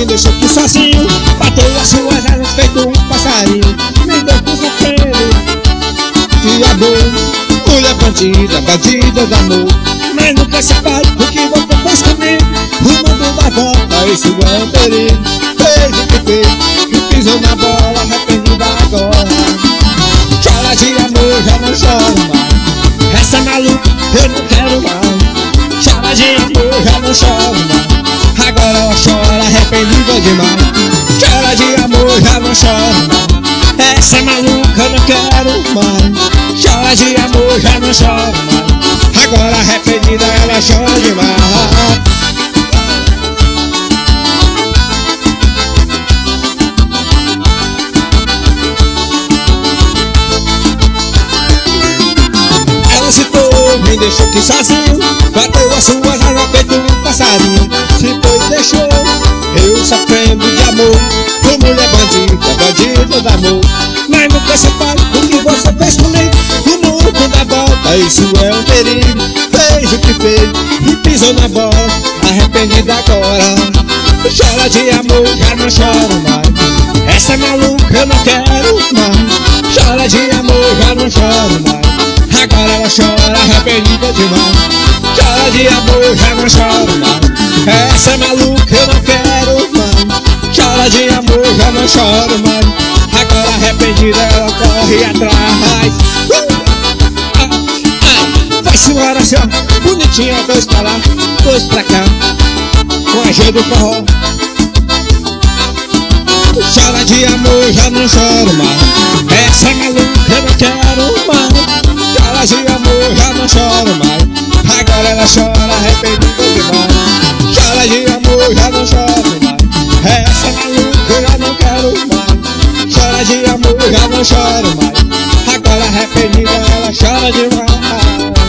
me deixou aqui sozinho. Bateu as suas asas feito um passarinho. Me deu força pra ele de amor. Mulher bandida, bandida de amor. Mas nunca se faz o que você fez comigo. O mundo dá volta, isso é um perigo. Fez o que fez, que pisou na bola, arrependida agora. Chora de amor, já não choro mais. Essa maluca eu não quero mais. Chora de amor, já não choro mais. Agora ela chora, arrependida demais. Chora de amor, já não choro mais. Essa maluca eu não quero mais. Chora de amor, já não choro mais. Agora arrependida ela chora demais. Ela se foi, me deixou aqui sozinho. Bateu as suas asas feito um passarinho. Se foi e deixou, eu sofrendo de amor. Fui mulher bandida, bandida de amor. Mas nunca se fala o que você fez comigo. O mundo dá volta, isso é um perigo. Fez o que fez e pisou na bola, arrependida agora. Chora de amor, já não choro mais. Essa maluca eu não quero mais. Chora de amor, já não choro mais. Agora ela chora, arrependida demais. Chora de amor, já não choro mais. Essa maluca eu não quero mais. Chora de amor, já não choro mais. Agora arrependida ela corre atrás. Vai senhora, senhora, bonitinha, dois pra lá, dois pra cá, com a G do forró. Chora de amor, já não choro mais. Essa maluca eu não quero mais. Chora de amor, já não choro mais. Agora ela chora, arrependida demais. Chora de amor, já não choro mais. Essa maluca eu já não quero mais. Chora de amor, já não choro mais. Agora arrependida ela chora demais.